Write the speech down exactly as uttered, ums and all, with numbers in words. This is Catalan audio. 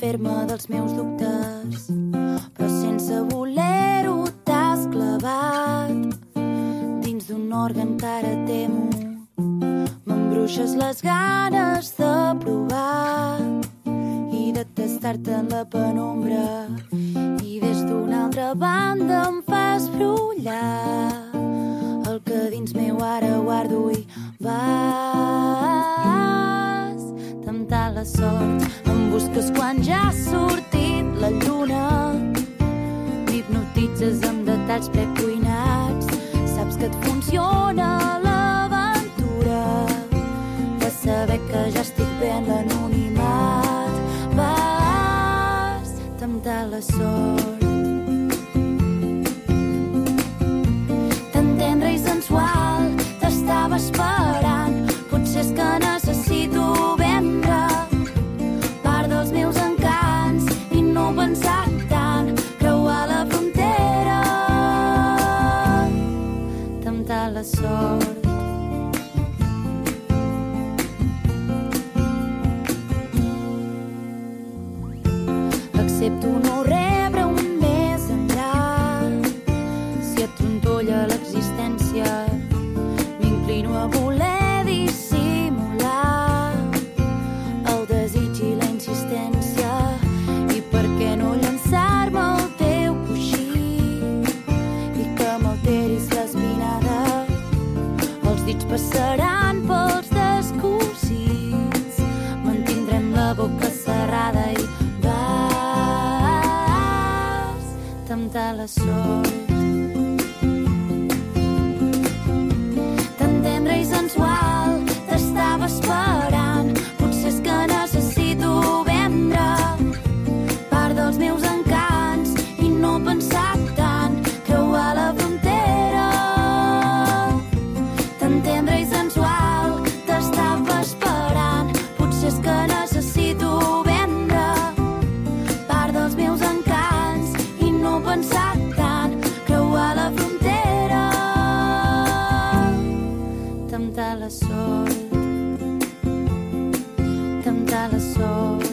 fer-me dels meus dubtes, però sense voler-ho t'has clavat dins d'un òrgan que ara temo. M'embruixes les ganes de provar i de tastar-te en la penombra, i des d'una altra banda em fas brollar el que dins meu ara guardo i vas temptar la sort. Em busques quan ja ha sortit la lluna, m'hipnotitzes amb detalls precuinats, saps que et funciona l'aventura de saber que ja estic bé en l'anonimat. Vas temptar la sort. Tan tendre i sensual t'estava esperant, potser és que necessito vendre part dels meus encants i no pensar tant, creuar la frontera, temptar la sort. Accepto no rebre un més enllà, si et trontolla l'existència, m'inclino a voler dissimular el desig i la insistència. I per què no llançar-me al teu coixí i que m'alteris l'espinada? Els dits passaran pels descosits, mantindrem la boca cerrada i vas temptar la sort. Tan tendre i sensual t'estava esperant, potser és que necessito vendre part dels meus encants i no pensar tant, creuar la frontera. Tan tendre i sensual t'estava esperant, potser és que necessito vendre part dels meus encants i no pensar tant, creuar la frontera, temptar la sort, temptar la sort.